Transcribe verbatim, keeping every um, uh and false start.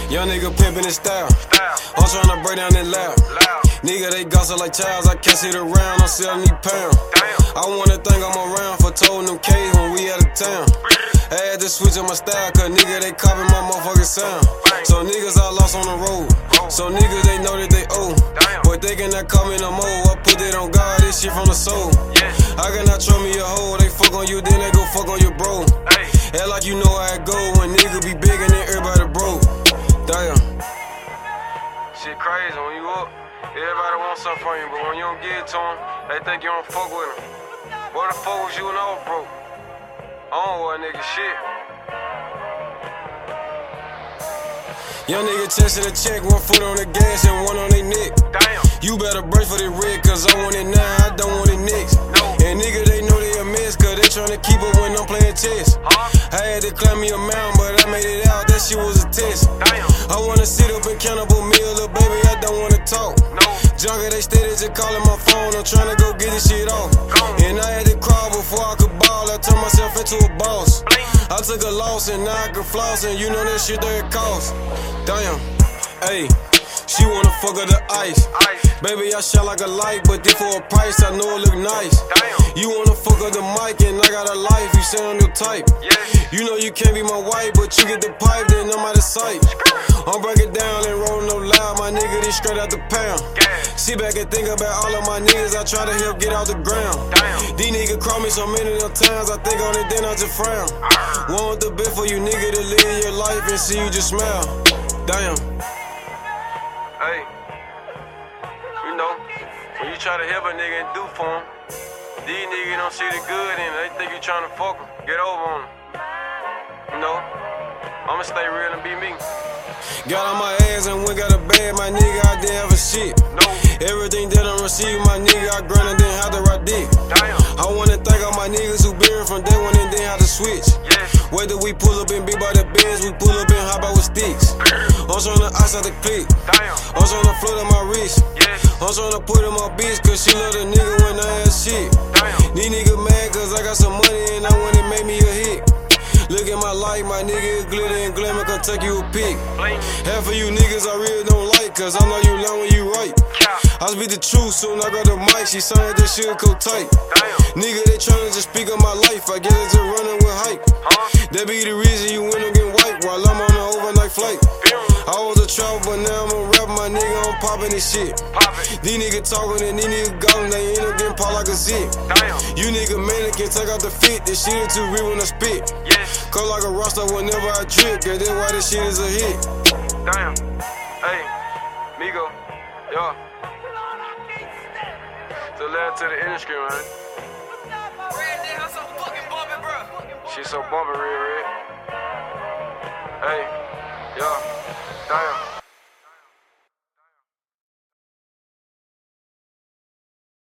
Young nigga pimpin' his style. I'm tryna break down that loud. Nigga, they gossip like childs. I can't sit around, I'm selling these pounds. I wanna think I'm around for toting them K's when we out of town. I had to switch up my style, cause nigga, they copy my motherfucking sound. So niggas I lost on the road. So niggas, they know that they owe. But they cannot call me no more. I put it on God, this shit from the soul. I cannot throw me a hoe. They fuck on you, then they go fuck on your bro. Act like you know how it go when nigga be big and then everybody broke. Damn. Shit crazy when you up. Everybody wants something from you, but when you don't give it to them, they think you don't fuck with them. What the fuck was you and I was broke? I don't want nigga shit. Young nigga chasing a check, one foot on the gas and one on their neck. Damn. You better brace for the rig, cause I want it now, I don't want it next. No. And nigga, they know they a mess, cause they tryna keep up when I'm playing chess. Huh? I had to climb me a mountain, but I made it out, that shit was a test. Damn. I wanna sit up and cannibal meal, little baby, I don't wanna talk. No. Junkie, they steady just calling my phone, I'm tryna go get this shit off. And I had to crawl before I could ball, I turned myself into a boss. Bling. I took a loss and now I can floss, and you know that shit that it costs. Damn, ayy, she wanna fuck her the ice. ice. Baby, I shine like a light, but this for a price, I know it look nice. Damn. You wanna fuck her the mic, and I got a life, you say I'm your type. Yeah. You know you can't be my wife, but you get the pipe, then I'm out of sight. I'm breaking down and rolling no loud, my nigga, this straight out the pound. Yeah. Sit back and think about all of my niggas, I try to help get out the ground. Damn. These niggas call me so many of times, I think on it, then I just frown. Uh. Want the best for you nigga to live your life and see you just smile. Damn. Hey, you know, when you try to help a nigga and do for him, these niggas don't see the good in it. They think you trying to fuck him. Get over on him. You know, I'ma stay real and be me. Got on my ass and went got a bag, my nigga, I didn't have a shit. No. Everything that I received, my nigga, I grinded, didn't have to ride dick. Damn. I wanna thank all my niggas who been from day one and didn't have to switch. Yeah. Whether we pull up in big by the Benz, we pull up in hop out with sticks. I'm tryna ice out the clip. Damn. I'm tryna flood on my wrist. Yeah. I'm tryna put in my bitch, cause she love the nigga when I have shit. Damn. These niggas mad cause I got some money and I want it make me a hit. Look at my life, my nigga is glitter and glamour, can take you a pic. Half of you niggas I really don't like, cause I know you lying when you right. I speak the truth, soon I got the mic, she sounded that shit go tight. Damn. Nigga, they tryna just speak on my life, I guess it's just running with hype. Huh? That be the reason you end up getting wiped while I'm on an overnight flight. I was a trouble, but now I'm a rapper, my nigga, I'm poppin' this shit. Poppin'. These niggas talkin' and these niggas gollin', they end up getting popped like a zip. Damn. You nigga mannequin, take out the fit, this shit is too real when I spit. Yes. Call like a roster whenever I drip, yeah, that's why this shit is a hit. Damn. Hey, Migo, yo. So left to the industry, man. Red, they have so fucking bumpin', bro. Shit so bumpin', Red, Red. Hey, yo. Damn.